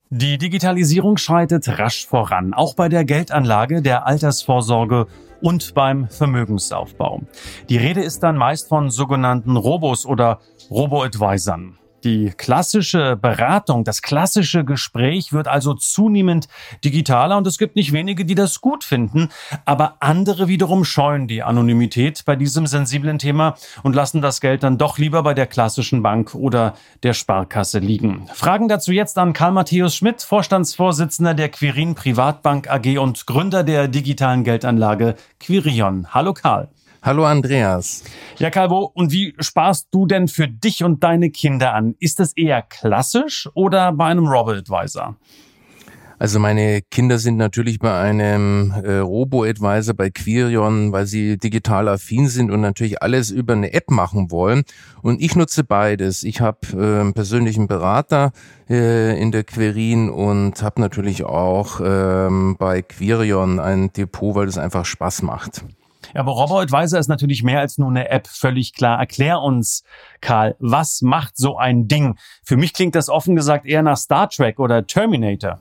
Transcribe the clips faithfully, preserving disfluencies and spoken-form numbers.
Die Digitalisierung schreitet rasch voran, auch bei der Geldanlage, der Altersvorsorge und beim Vermögensaufbau. Die Rede ist dann meist von sogenannten Robos oder Robo-Advisern. Die klassische Beratung, das klassische Gespräch wird also zunehmend digitaler und es gibt nicht wenige, die das gut finden, aber andere wiederum scheuen die Anonymität bei diesem sensiblen Thema und lassen das Geld dann doch lieber bei der klassischen Bank oder der Sparkasse liegen. Fragen dazu jetzt an Karl Matthäus Schmidt, Vorstandsvorsitzender der Quirin Privatbank A G und Gründer der digitalen Geldanlage Quirion. Hallo Karl. Hallo Andreas. Ja, Karl, wo und wie sparst du denn für dich und deine Kinder an? Ist das eher klassisch oder bei einem Robo-Advisor? Also meine Kinder sind natürlich bei einem äh, Robo-Advisor bei Quirion, weil sie digital affin sind und natürlich alles über eine App machen wollen. Und ich nutze beides. Ich habe äh, einen persönlichen Berater äh, in der Quirin und habe natürlich auch äh, bei Quirion ein Depot, weil das einfach Spaß macht. Ja, aber Robo-Advisor ist natürlich mehr als nur eine App, völlig klar. Erklär uns, Karl, was macht so ein Ding? Für mich klingt das offen gesagt eher nach Star Trek oder Terminator.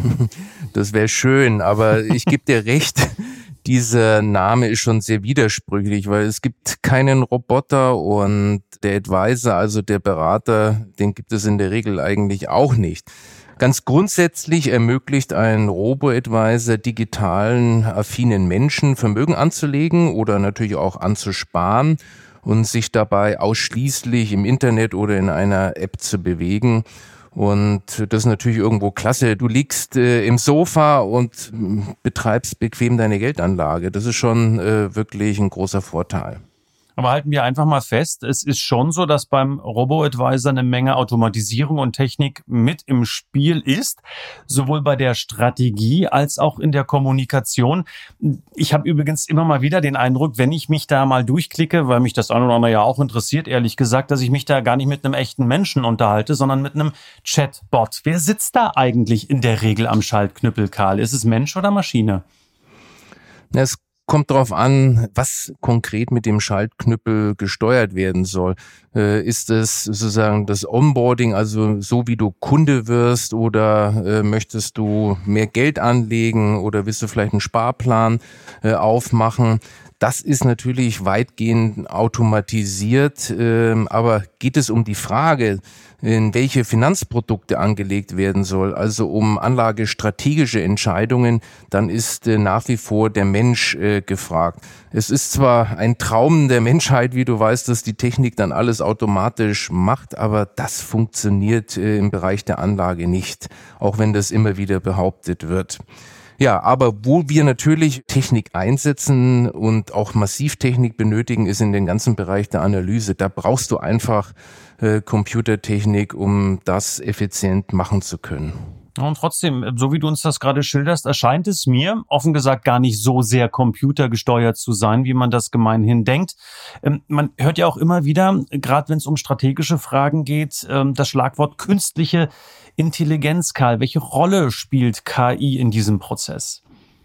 Das wäre schön, aber ich gebe dir recht, dieser Name ist schon sehr widersprüchlich, weil es gibt keinen Roboter und der Advisor, also der Berater, den gibt es in der Regel eigentlich auch nicht. Ganz grundsätzlich ermöglicht ein Robo-Advisor digitalen, affinen Menschen Vermögen anzulegen oder natürlich auch anzusparen und sich dabei ausschließlich im Internet oder in einer App zu bewegen. Und das ist natürlich irgendwo klasse. Du liegst äh, im Sofa und betreibst bequem deine Geldanlage. Das ist schon äh, wirklich ein großer Vorteil. Aber halten wir einfach mal fest, es ist schon so, dass beim Robo-Advisor eine Menge Automatisierung und Technik mit im Spiel ist, sowohl bei der Strategie als auch in der Kommunikation. Ich habe übrigens immer mal wieder den Eindruck, wenn ich mich da mal durchklicke, weil mich das ein oder andere ja auch interessiert, ehrlich gesagt, dass ich mich da gar nicht mit einem echten Menschen unterhalte, sondern mit einem Chatbot. Wer sitzt da eigentlich in der Regel am Schaltknüppel, Karl? Ist es Mensch oder Maschine? Es kommt darauf an, was konkret mit dem Schaltknüppel gesteuert werden soll. Äh, ist es sozusagen das Onboarding, also so wie du Kunde wirst, oder äh, möchtest du mehr Geld anlegen oder willst du vielleicht einen Sparplan äh, aufmachen? Das ist natürlich weitgehend automatisiert, äh, aber geht es um die Frage, in welche Finanzprodukte angelegt werden soll, also um anlagestrategische Entscheidungen, dann ist äh, nach wie vor der Mensch äh, gefragt. Es ist zwar ein Traum der Menschheit, wie du weißt, dass die Technik dann alles automatisch macht, aber das funktioniert äh, im Bereich der Anlage nicht, auch wenn das immer wieder behauptet wird. Ja, aber wo wir natürlich Technik einsetzen und auch Massivtechnik benötigen, ist in den ganzen Bereich der Analyse. Da brauchst du einfach äh, Computertechnik, um das effizient machen zu können. Und trotzdem, so wie du uns das gerade schilderst, erscheint es mir, offen gesagt, gar nicht so sehr computergesteuert zu sein, wie man das gemeinhin denkt. Ähm, man hört ja auch immer wieder, gerade wenn es um strategische Fragen geht, ähm, das Schlagwort künstliche Intelligenz, Karl. Welche Rolle spielt K I in diesem Prozess?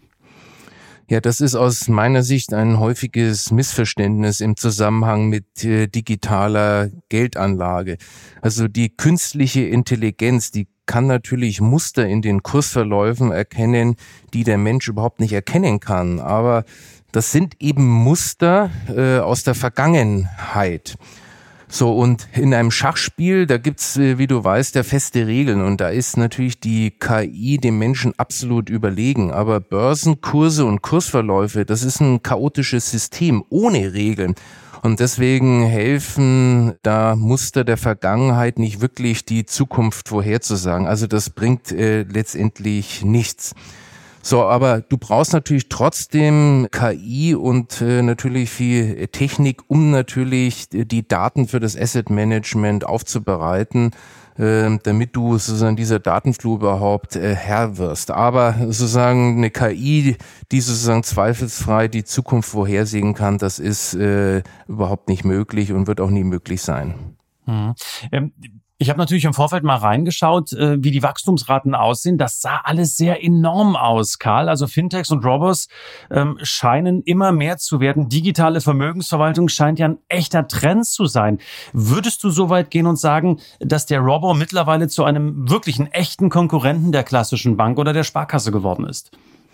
Ja, das ist aus meiner Sicht ein häufiges Missverständnis im Zusammenhang mit äh, digitaler Geldanlage. Also die künstliche Intelligenz, die kann natürlich Muster in den Kursverläufen erkennen, die der Mensch überhaupt nicht erkennen kann. Aber das sind eben Muster äh, aus der Vergangenheit. So, und in einem Schachspiel, da gibt's, wie du weißt, ja feste Regeln und da ist natürlich die K I dem Menschen absolut überlegen. Aber Börsenkurse und Kursverläufe, das ist ein chaotisches System ohne Regeln. Und deswegen helfen da Muster der Vergangenheit nicht wirklich, die Zukunft vorherzusagen. Also das bringt äh, letztendlich nichts. So, aber du brauchst natürlich trotzdem K I und äh, natürlich viel Technik, um natürlich die Daten für das Asset Management aufzubereiten, äh, damit du sozusagen dieser Datenflut überhaupt äh, Herr wirst. Aber sozusagen eine K I, die sozusagen zweifelsfrei die Zukunft vorhersehen kann, das ist äh, überhaupt nicht möglich und wird auch nie möglich sein. Hm. Ähm Ich habe natürlich im Vorfeld mal reingeschaut, wie die Wachstumsraten aussehen. Das sah alles sehr enorm aus, Karl. Also Fintechs und Robos ähm, scheinen immer mehr zu werden. Digitale Vermögensverwaltung scheint ja ein echter Trend zu sein. Würdest du so weit gehen und sagen, dass der Robo mittlerweile zu einem wirklichen echten Konkurrenten der klassischen Bank oder der Sparkasse geworden ist?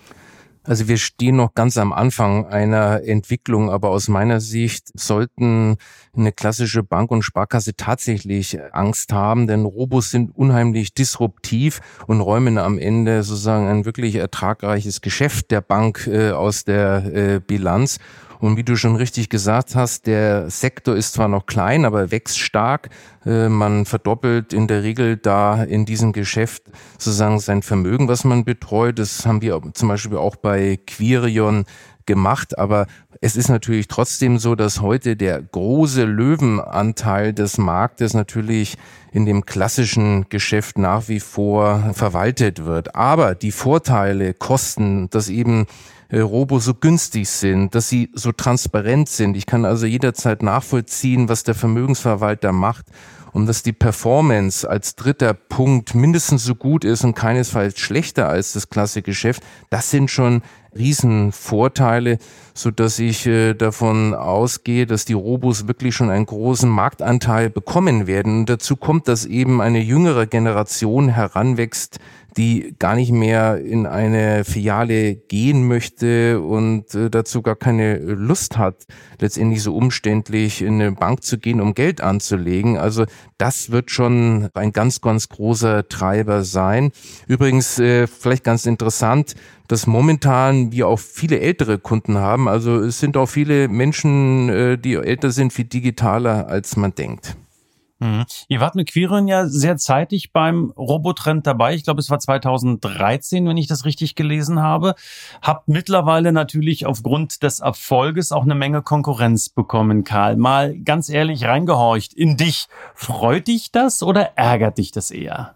Also wir stehen noch ganz am Anfang einer Entwicklung, aber aus meiner Sicht sollten eine klassische Bank und Sparkasse tatsächlich Angst haben, denn Robos sind unheimlich disruptiv und räumen am Ende sozusagen ein wirklich ertragreiches Geschäft der Bank äh, aus der äh, Bilanz. Und wie du schon richtig gesagt hast, der Sektor ist zwar noch klein, aber wächst stark. Man verdoppelt in der Regel da in diesem Geschäft sozusagen sein Vermögen, was man betreut. Das haben wir zum Beispiel auch bei Quirion gemacht. Aber es ist natürlich trotzdem so, dass heute der große Löwenanteil des Marktes natürlich in dem klassischen Geschäft nach wie vor verwaltet wird. Aber die Vorteile, Kosten, dass eben Robo so günstig sind, dass sie so transparent sind. Ich kann also jederzeit nachvollziehen, was der Vermögensverwalter macht und dass die Performance als dritter Punkt mindestens so gut ist und keinesfalls schlechter als das klassische Geschäft. Das sind schon Riesenvorteile, so dass ich äh, davon ausgehe, dass die Robos wirklich schon einen großen Marktanteil bekommen werden. Und dazu kommt, dass eben eine jüngere Generation heranwächst, die gar nicht mehr in eine Filiale gehen möchte und äh, dazu gar keine Lust hat, letztendlich so umständlich in eine Bank zu gehen, um Geld anzulegen. Also das wird schon ein ganz, ganz großer Treiber sein. Übrigens, äh, vielleicht ganz interessant, dass momentan wir auch viele ältere Kunden haben. Also es sind auch viele Menschen, äh, die älter sind, viel digitaler, als man denkt. Mhm. Ihr wart mit Quirion ja sehr zeitig beim Robotrend dabei. Ich glaube, es war zweitausenddreizehn, wenn ich das richtig gelesen habe. Habt mittlerweile natürlich aufgrund des Erfolges auch eine Menge Konkurrenz bekommen, Karl. Mal ganz ehrlich reingehorcht in dich. Freut dich das oder ärgert dich das eher?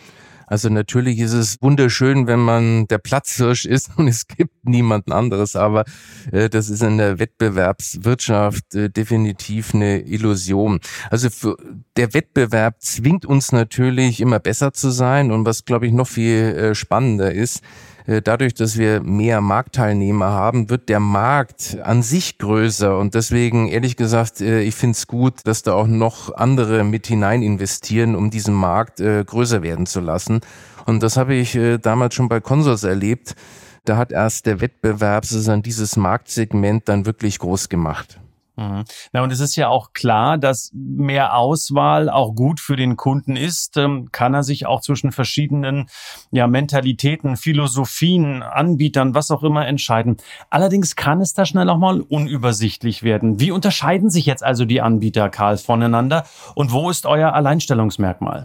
Also natürlich ist es wunderschön, wenn man der Platzhirsch ist und es gibt niemanden anderes, aber äh, das ist in der Wettbewerbswirtschaft äh, definitiv eine Illusion. Also für, der Wettbewerb zwingt uns natürlich immer besser zu sein und was, glaube ich, noch viel äh, spannender ist, dadurch, dass wir mehr Marktteilnehmer haben, wird der Markt an sich größer und deswegen, ehrlich gesagt, ich finde es gut, dass da auch noch andere mit hinein investieren, um diesen Markt größer werden zu lassen. Und das habe ich damals schon bei Consors erlebt. Da hat erst der Wettbewerb sozusagen dieses Marktsegment dann wirklich groß gemacht. Na, und es ist ja auch klar, dass mehr Auswahl auch gut für den Kunden ist. Ähm, kann er sich auch zwischen verschiedenen ja, Mentalitäten, Philosophien, Anbietern, was auch immer entscheiden. Allerdings kann es da schnell auch mal unübersichtlich werden. Wie unterscheiden sich jetzt also die Anbieter, Karl, voneinander? Und wo ist euer Alleinstellungsmerkmal?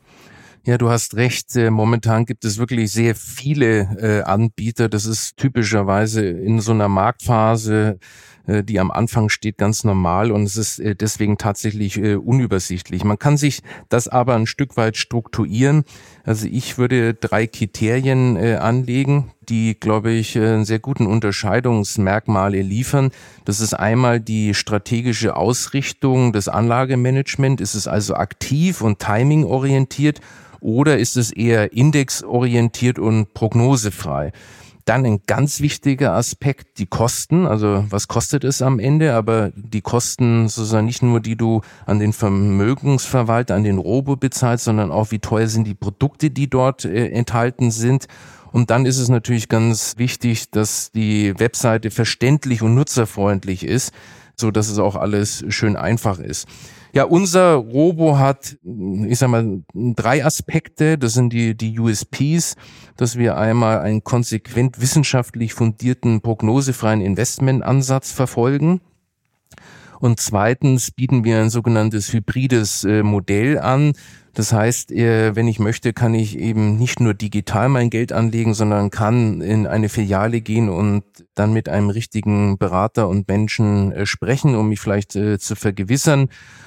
Ja, du hast recht. Momentan gibt es wirklich sehr viele äh, Anbieter. Das ist typischerweise in so einer Marktphase, äh, die am Anfang steht, ganz normal und es ist äh, deswegen tatsächlich äh, unübersichtlich. Man kann sich das aber ein Stück weit strukturieren. Also ich würde drei Kriterien äh, anlegen, die, glaube ich, äh, einen sehr guten Unterscheidungsmerkmale liefern. Das ist einmal die strategische Ausrichtung des Anlagemanagements. Ist es also aktiv und timingorientiert? Oder ist es eher indexorientiert und prognosefrei? Dann ein ganz wichtiger Aspekt, die Kosten. Also was kostet es am Ende? Aber die Kosten sozusagen nicht nur, die du an den Vermögensverwalter, an den Robo bezahlst, sondern auch, wie teuer sind die Produkte, die dort äh, enthalten sind. Und dann ist es natürlich ganz wichtig, dass die Webseite verständlich und nutzerfreundlich ist, so dass es auch alles schön einfach ist. Ja, unser Robo hat, ich sag mal, drei Aspekte. Das sind die, die U S Ps, dass wir einmal einen konsequent wissenschaftlich fundierten, prognosefreien Investmentansatz verfolgen. Und zweitens bieten wir ein sogenanntes hybrides äh, Modell an. Das heißt, äh, wenn ich möchte, kann ich eben nicht nur digital mein Geld anlegen, sondern kann in eine Filiale gehen und dann mit einem richtigen Berater und Menschen äh, sprechen, um mich vielleicht äh, zu vergewissern.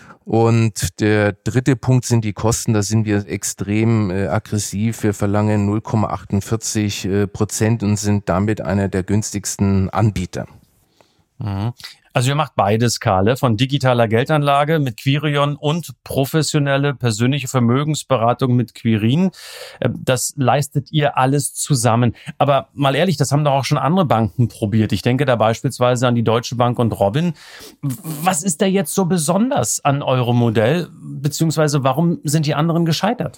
Und der dritte Punkt sind die Kosten. Da sind wir extrem äh, aggressiv. Wir verlangen null Komma achtundvierzig Prozent und sind damit einer der günstigsten Anbieter. Mhm. Also ihr macht beides, Karle, von digitaler Geldanlage mit Quirion und professionelle persönliche Vermögensberatung mit Quirin. Das leistet ihr alles zusammen. Aber mal ehrlich, das haben doch auch schon andere Banken probiert. Ich denke da beispielsweise an die Deutsche Bank und Robin. Was ist da jetzt so besonders an eurem Modell, beziehungsweise warum sind die anderen gescheitert?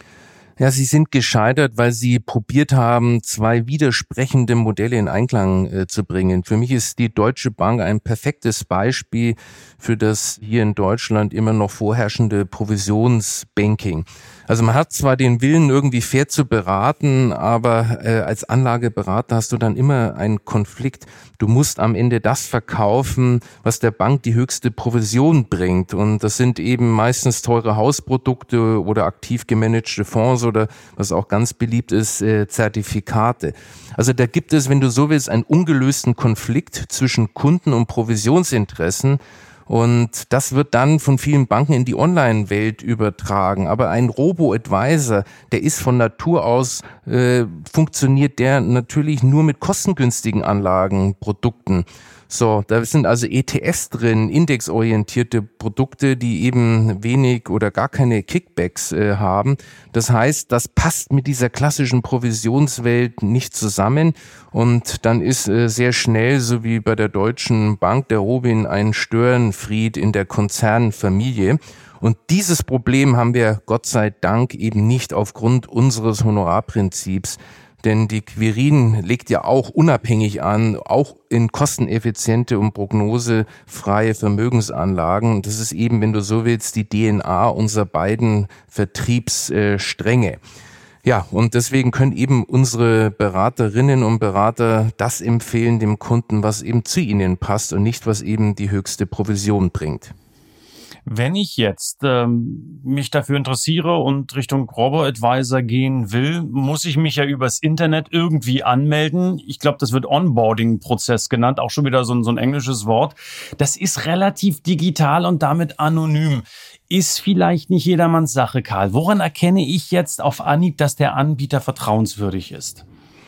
Ja, sie sind gescheitert, weil sie probiert haben, zwei widersprechende Modelle in Einklang äh, zu bringen. Für mich ist die Deutsche Bank ein perfektes Beispiel für das hier in Deutschland immer noch vorherrschende Provisionsbanking. Also man hat zwar den Willen, irgendwie fair zu beraten, aber äh, als Anlageberater hast du dann immer einen Konflikt. Du musst am Ende das verkaufen, was der Bank die höchste Provision bringt. Und das sind eben meistens teure Hausprodukte oder aktiv gemanagte Fonds oder was auch ganz beliebt ist, äh, Zertifikate. Also da gibt es, wenn du so willst, einen ungelösten Konflikt zwischen Kunden und Provisionsinteressen. Und das wird dann von vielen Banken in die Online-Welt übertragen. Aber ein Robo-Advisor, der ist von Natur aus, äh, funktioniert der natürlich nur mit kostengünstigen Anlagenprodukten. So, da sind also E T Fs drin, indexorientierte Produkte, die eben wenig oder gar keine Kickbacks äh, haben. Das heißt, das passt mit dieser klassischen Provisionswelt nicht zusammen und dann ist äh, sehr schnell, so wie bei der Deutschen Bank, der Robin ein Störenfried in der Konzernfamilie. Und dieses Problem haben wir Gott sei Dank eben nicht aufgrund unseres Honorarprinzips. Denn die Quirin legt ja auch unabhängig an, auch in kosteneffiziente und prognosefreie Vermögensanlagen. Das ist eben, wenn du so willst, die D N A unserer beiden Vertriebsstränge. Ja, und deswegen können eben unsere Beraterinnen und Berater das empfehlen dem Kunden, was eben zu ihnen passt und nicht, was eben die höchste Provision bringt. Wenn ich jetzt ähm, mich dafür interessiere und Richtung Robo-Advisor gehen will, muss ich mich ja übers Internet irgendwie anmelden. Ich glaube, das wird Onboarding-Prozess genannt, auch schon wieder so ein, so ein englisches Wort. Das ist relativ digital und damit anonym. Ist vielleicht nicht jedermanns Sache, Karl. Woran erkenne ich jetzt auf Anhieb, dass der Anbieter vertrauenswürdig ist?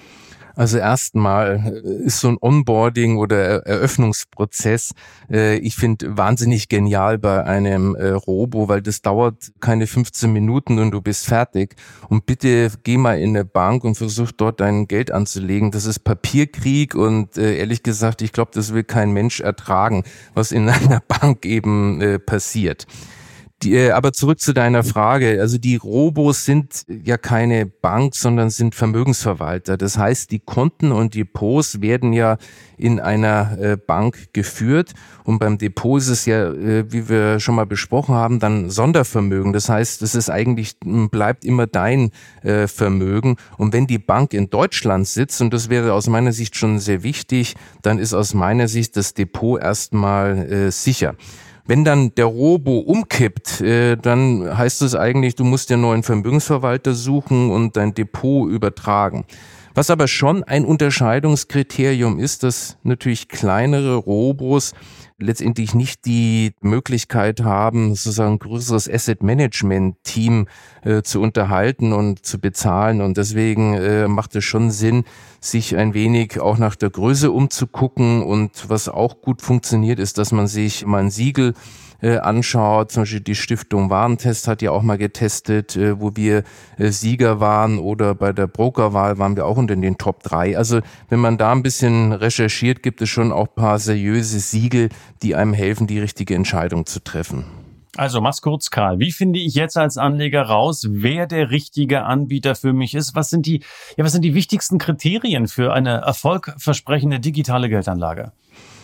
Also erstmal ist so ein Onboarding oder Eröffnungsprozess, äh, ich finde wahnsinnig genial bei einem äh, Robo, weil das dauert keine fünfzehn Minuten und du bist fertig. Und bitte geh mal in eine Bank und versuch dort dein Geld anzulegen. Das ist Papierkrieg und äh, ehrlich gesagt, ich glaube, das will kein Mensch ertragen, was in einer Bank eben äh, passiert. Die, aber zurück zu deiner Frage. Also die Robos sind ja keine Bank, sondern sind Vermögensverwalter. Das heißt, die Konten und Depots werden ja in einer äh, Bank geführt. Und beim Depot ist es ja, äh, wie wir schon mal besprochen haben, dann Sondervermögen. Das heißt, es ist eigentlich, bleibt immer dein äh, Vermögen. Und wenn die Bank in Deutschland sitzt, und das wäre aus meiner Sicht schon sehr wichtig, dann ist aus meiner Sicht das Depot erstmal äh, sicher. Wenn dann der Robo umkippt, äh, dann heißt es eigentlich, du musst dir einen neuen Vermögensverwalter suchen und dein Depot übertragen. Was aber schon ein Unterscheidungskriterium ist, dass natürlich kleinere Robos letztendlich nicht die Möglichkeit haben, sozusagen ein größeres Asset-Management-Team äh, zu unterhalten und zu bezahlen. Und deswegen äh, macht es schon Sinn, sich ein wenig auch nach der Größe umzugucken. Und was auch gut funktioniert, ist, dass man sich mal ein Siegel äh, anschaut. Zum Beispiel die Stiftung Warentest hat ja auch mal getestet, äh, wo wir äh, Sieger waren, oder bei der Brokerwahl waren wir auch unter den Top drei. Also wenn man da ein bisschen recherchiert, gibt es schon auch ein paar seriöse Siegel, die einem helfen, die richtige Entscheidung zu treffen. Also mach's kurz, Karl. Wie finde ich jetzt als Anleger raus, wer der richtige Anbieter für mich ist? Was sind die, ja, was sind die wichtigsten Kriterien für eine erfolgversprechende digitale Geldanlage?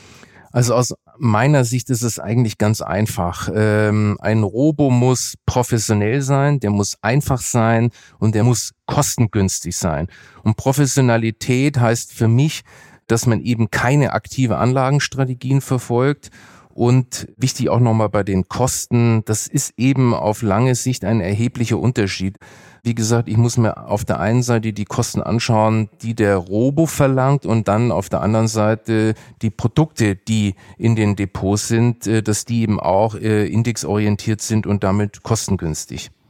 Also aus meiner Sicht ist es eigentlich ganz einfach. Ähm, ein Robo muss professionell sein, der muss einfach sein und der muss kostengünstig sein. Und Professionalität heißt für mich, dass man eben keine aktive Anlagenstrategien verfolgt. Und wichtig auch nochmal bei den Kosten, das ist eben auf lange Sicht ein erheblicher Unterschied. Wie gesagt, ich muss mir auf der einen Seite die Kosten anschauen, die der Robo verlangt, und dann auf der anderen Seite die Produkte, die in den Depots sind, dass die eben auch indexorientiert sind und damit kostengünstig.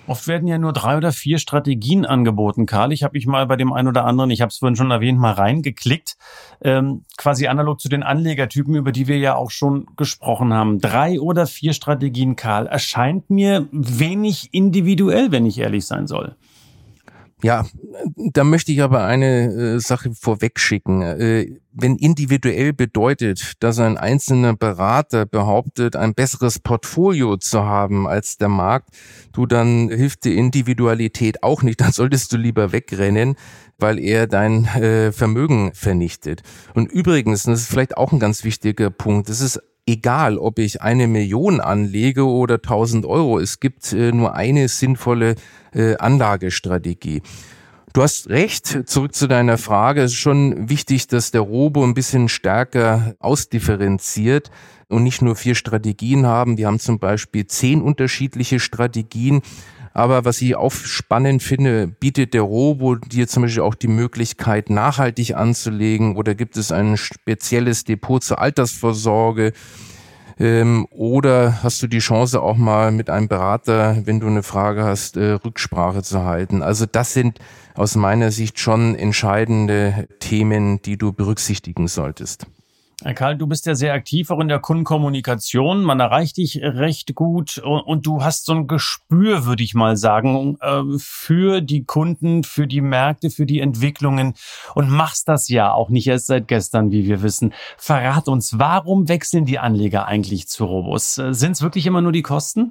Oft werden ja nur drei oder vier Strategien angeboten, Karl. Ich habe mich mal bei dem einen oder anderen, ich habe es vorhin schon erwähnt, mal reingeklickt. Ähm, quasi analog zu den Anlegertypen, über die wir ja auch schon gesprochen haben. Drei oder vier Strategien, Karl, erscheint mir wenig individuell, wenn ich ehrlich sein soll. Ja, da möchte ich aber eine äh, Sache vorwegschicken. Äh, wenn individuell bedeutet, dass ein einzelner Berater behauptet, ein besseres Portfolio zu haben als der Markt, du, dann hilft die Individualität auch nicht. Dann solltest du lieber wegrennen, weil er dein äh, Vermögen vernichtet. Und übrigens, das ist vielleicht auch ein ganz wichtiger Punkt, es ist egal, ob ich eine Million anlege oder tausend Euro. Es gibt äh, nur eine sinnvolle äh, Anlagestrategie. Du hast recht, zurück zu deiner Frage. Es ist schon wichtig, dass der Robo ein bisschen stärker ausdifferenziert und nicht nur vier Strategien haben. Wir haben zum Beispiel zehn unterschiedliche Strategien. Aber was ich auch spannend finde, bietet der Robo dir zum Beispiel auch die Möglichkeit, nachhaltig anzulegen, oder gibt es ein spezielles Depot zur Altersvorsorge, ähm, oder hast du die Chance auch mal mit einem Berater, wenn du eine Frage hast, äh, Rücksprache zu halten. Also das sind aus meiner Sicht schon entscheidende Themen, die du berücksichtigen solltest. Herr Karl, du bist ja sehr aktiv auch in der Kundenkommunikation. Man erreicht dich recht gut und du hast so ein Gespür, würde ich mal sagen, für die Kunden, für die Märkte, für die Entwicklungen und machst das ja auch nicht erst seit gestern, wie wir wissen. Verrat uns, warum wechseln die Anleger eigentlich zu Robos? Sind es wirklich immer nur die Kosten?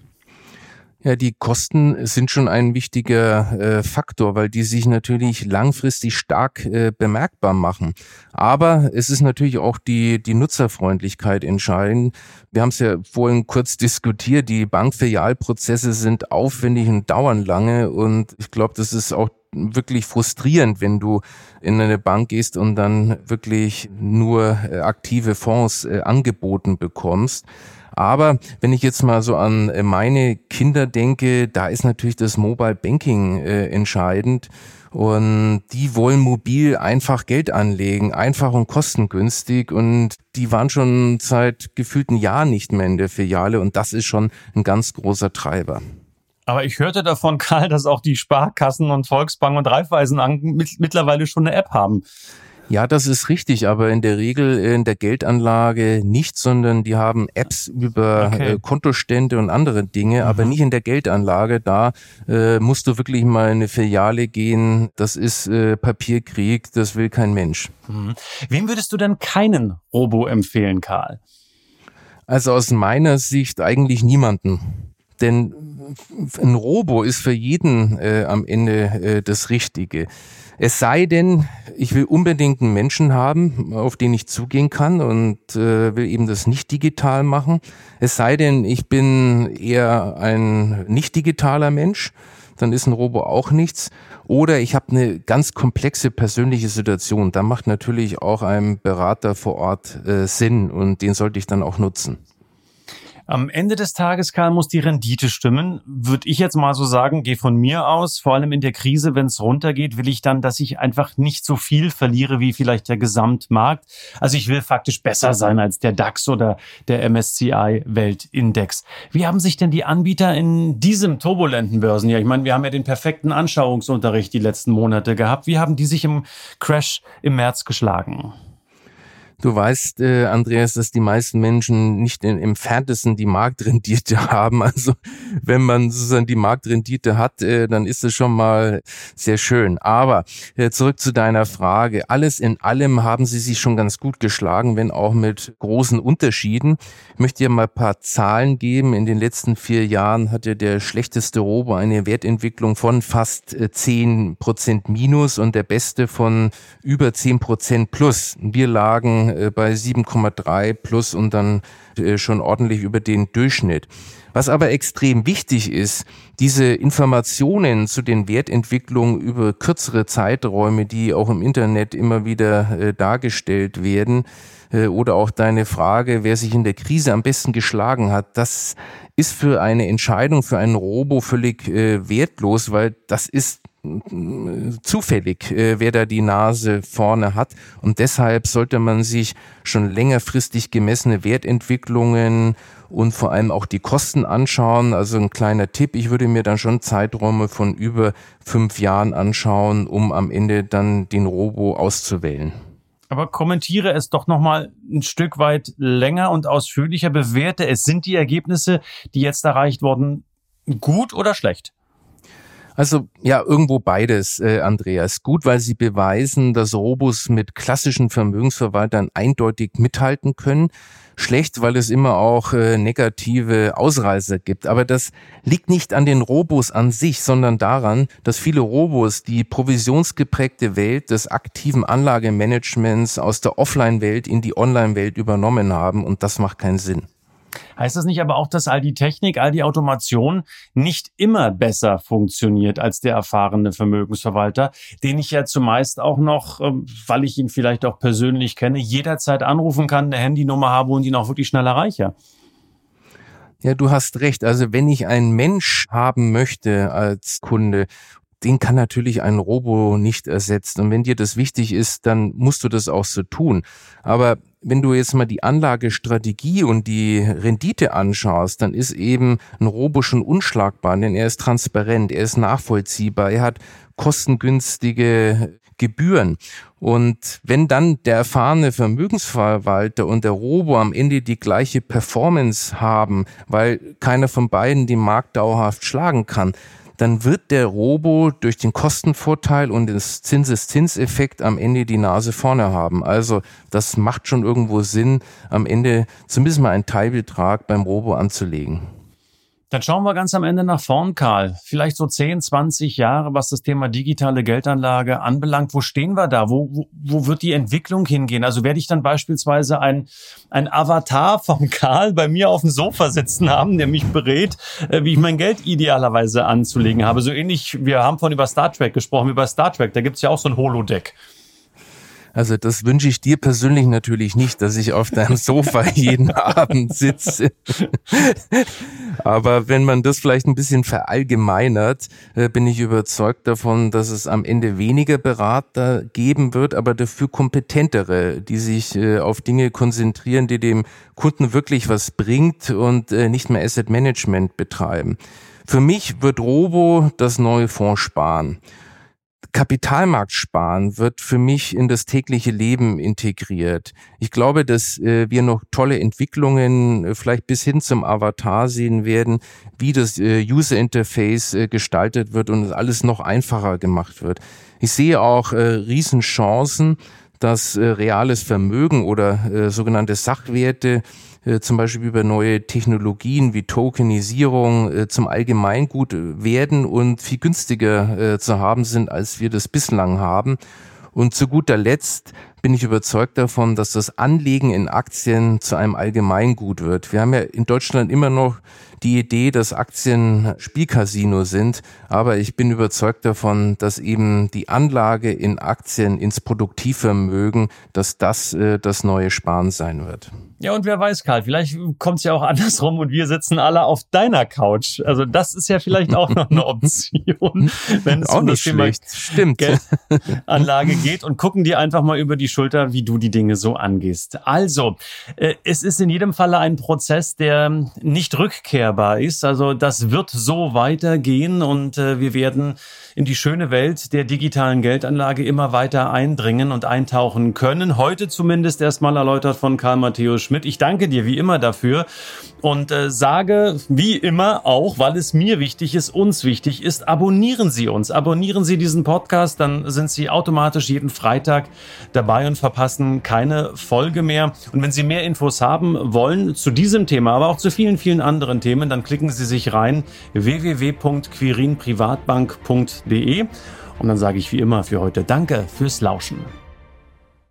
Ja, die Kosten sind schon ein wichtiger äh, Faktor, weil die sich natürlich langfristig stark äh, bemerkbar machen. Aber es ist natürlich auch die die Nutzerfreundlichkeit entscheidend. Wir haben es ja vorhin kurz diskutiert, die Bankfilialprozesse sind aufwendig und dauern lange, und ich glaube, das ist auch wirklich frustrierend, wenn du in eine Bank gehst und dann wirklich nur äh, aktive Fonds äh, angeboten bekommst. Aber wenn ich jetzt mal so an meine Kinder denke, da ist natürlich das Mobile Banking äh, entscheidend. Und die wollen mobil einfach Geld anlegen, einfach und kostengünstig. Und die waren schon seit gefühlten Jahren nicht mehr in der Filiale. Und das ist schon ein ganz großer Treiber. Aber ich hörte davon, Karl, dass auch die Sparkassen und Volksbank und Raiffeisenbank mittlerweile schon eine App haben. Ja, das ist richtig, aber in der Regel in der Geldanlage nicht, sondern die haben Apps über okay. äh, Kontostände und andere Dinge, mhm. aber nicht in der Geldanlage. Da äh, musst du wirklich mal in eine Filiale gehen. Das ist äh, Papierkrieg, das will kein Mensch. Mhm. Wem würdest du denn keinen Robo empfehlen, Karl? Also aus meiner Sicht eigentlich niemanden. Denn ein Robo ist für jeden äh, am Ende äh, das Richtige. Es sei denn, ich will unbedingt einen Menschen haben, auf den ich zugehen kann und äh, will eben das nicht digital machen. Es sei denn, ich bin eher ein nicht digitaler Mensch, dann ist ein Robo auch nichts. Oder ich habe eine ganz komplexe persönliche Situation. Da macht natürlich auch ein Berater vor Ort äh, Sinn, und den sollte ich dann auch nutzen. Am Ende des Tages, Karl, muss die Rendite stimmen. Würde ich jetzt mal so sagen, gehe von mir aus, vor allem in der Krise, wenn es runtergeht, will ich dann, dass ich einfach nicht so viel verliere wie vielleicht der Gesamtmarkt. Also ich will faktisch besser sein als der DAX oder der M S C I-Weltindex. Wie haben sich denn die Anbieter in diesem turbulenten Börsenjahr, ich meine, wir haben ja den perfekten Anschauungsunterricht die letzten Monate gehabt, wie haben die sich im Crash im März geschlagen? Du weißt, äh, Andreas, dass die meisten Menschen nicht im entferntesten die Marktrendite haben. Also wenn man sozusagen die Marktrendite hat, äh, dann ist es schon mal sehr schön. Aber äh, zurück zu deiner Frage. Alles in allem haben sie sich schon ganz gut geschlagen, wenn auch mit großen Unterschieden. Ich möchte dir mal ein paar Zahlen geben. In den letzten vier Jahren hatte der schlechteste Robo eine Wertentwicklung von fast zehn Prozent minus und der beste von über zehn Prozent plus. Wir lagen bei sieben Komma drei plus und dann schon ordentlich über den Durchschnitt. Was aber extrem wichtig ist, diese Informationen zu den Wertentwicklungen über kürzere Zeiträume, die auch im Internet immer wieder äh, dargestellt werden, äh, oder auch deine Frage, wer sich in der Krise am besten geschlagen hat, das ist für eine Entscheidung für einen Robo völlig äh, wertlos, weil das ist zufällig, äh, wer da die Nase vorne hat. Und deshalb sollte man sich schon längerfristig gemessene Wertentwicklungen und vor allem auch die Kosten anschauen. Also ein kleiner Tipp, ich würde mir dann schon Zeiträume von über fünf Jahren anschauen, um am Ende dann den Robo auszuwählen. Aber kommentiere es doch nochmal ein Stück weit länger und ausführlicher. Bewerte es. Sind die Ergebnisse, die jetzt erreicht wurden, gut oder schlecht? Also ja, irgendwo beides, äh, Andreas. Gut, weil sie beweisen, dass Robos mit klassischen Vermögensverwaltern eindeutig mithalten können. Schlecht, weil es immer auch äh, negative Ausreißer gibt. Aber das liegt nicht an den Robos an sich, sondern daran, dass viele Robos die provisionsgeprägte Welt des aktiven Anlagemanagements aus der Offline-Welt in die Online-Welt übernommen haben. Und das macht keinen Sinn. Heißt das nicht aber auch, dass all die Technik, all die Automation nicht immer besser funktioniert als der erfahrene Vermögensverwalter, den ich ja zumeist auch noch, weil ich ihn vielleicht auch persönlich kenne, jederzeit anrufen kann, eine Handynummer habe und ihn auch wirklich schnell erreiche? Ja, du hast recht. Also wenn ich einen Mensch haben möchte als Kunde, den kann natürlich ein Robo nicht ersetzen. Und wenn dir das wichtig ist, dann musst du das auch so tun. Aber wenn du jetzt mal die Anlagestrategie und die Rendite anschaust, dann ist eben ein Robo schon unschlagbar, denn er ist transparent, er ist nachvollziehbar, er hat kostengünstige Gebühren. Und wenn dann der erfahrene Vermögensverwalter und der Robo am Ende die gleiche Performance haben, weil keiner von beiden den Markt dauerhaft schlagen kann, dann wird der Robo durch den Kostenvorteil und den Zinseszinseffekt am Ende die Nase vorne haben. Also das macht schon irgendwo Sinn, am Ende zumindest mal einen Teilbetrag beim Robo anzulegen. Dann schauen wir ganz am Ende nach vorn, Karl. Vielleicht so zehn, zwanzig Jahre, was das Thema digitale Geldanlage anbelangt. Wo stehen wir da? Wo, wo, wo wird die Entwicklung hingehen? Also werde ich dann beispielsweise ein, ein Avatar vom Karl bei mir auf dem Sofa sitzen haben, der mich berät, wie ich mein Geld idealerweise anzulegen habe. So ähnlich, wir haben vorhin über Star Trek gesprochen, wie bei Star Trek. Da gibt's ja auch so ein Holodeck. Also das wünsche ich dir persönlich natürlich nicht, dass ich auf deinem Sofa jeden Abend sitze. Aber wenn man das vielleicht ein bisschen verallgemeinert, bin ich überzeugt davon, dass es am Ende weniger Berater geben wird, aber dafür kompetentere, die sich auf Dinge konzentrieren, die dem Kunden wirklich was bringt und nicht mehr Asset Management betreiben. Für mich wird Robo das neue Fondssparen. Kapitalmarktsparen wird für mich in das tägliche Leben integriert. Ich glaube, dass äh, wir noch tolle Entwicklungen, äh, vielleicht bis hin zum Avatar sehen werden, wie das äh, User Interface äh, gestaltet wird und alles noch einfacher gemacht wird. Ich sehe auch äh, Riesenchancen, dass äh, reales Vermögen oder äh, sogenannte Sachwerte äh, zum Beispiel über neue Technologien wie Tokenisierung äh, zum Allgemeingut werden und viel günstiger äh, zu haben sind, als wir das bislang haben. Und zu guter Letzt bin ich überzeugt davon, dass das Anlegen in Aktien zu einem Allgemeingut wird. Wir haben ja in Deutschland immer noch die Idee, dass Aktien Spielcasino sind, aber ich bin überzeugt davon, dass eben die Anlage in Aktien ins Produktivvermögen, dass das äh, das neue Sparen sein wird. Ja, und wer weiß, Karl, vielleicht kommt es ja auch andersrum und wir sitzen alle auf deiner Couch. Also das ist ja vielleicht auch noch eine Option, wenn es auch um das Thema schlecht. Stimmt. Geldanlage geht, und gucken dir einfach mal über die Schulter, wie du die Dinge so angehst. Also, äh, es ist in jedem Falle ein Prozess, der nicht rückkehrbar ist. Also das wird so weitergehen, und äh, wir werden in die schöne Welt der digitalen Geldanlage immer weiter eindringen und eintauchen können. Heute zumindest erstmal erläutert von Karl Matthäus Schmidt. Ich danke dir wie immer dafür und äh, sage wie immer auch, weil es mir wichtig ist, uns wichtig ist, abonnieren Sie uns. Abonnieren Sie diesen Podcast, dann sind Sie automatisch jeden Freitag dabei und verpassen keine Folge mehr. Und wenn Sie mehr Infos haben wollen zu diesem Thema, aber auch zu vielen, vielen anderen Themen, dann klicken Sie sich rein w w w punkt quirin privatbank punkt d e, und dann sage ich wie immer für heute Danke fürs Lauschen.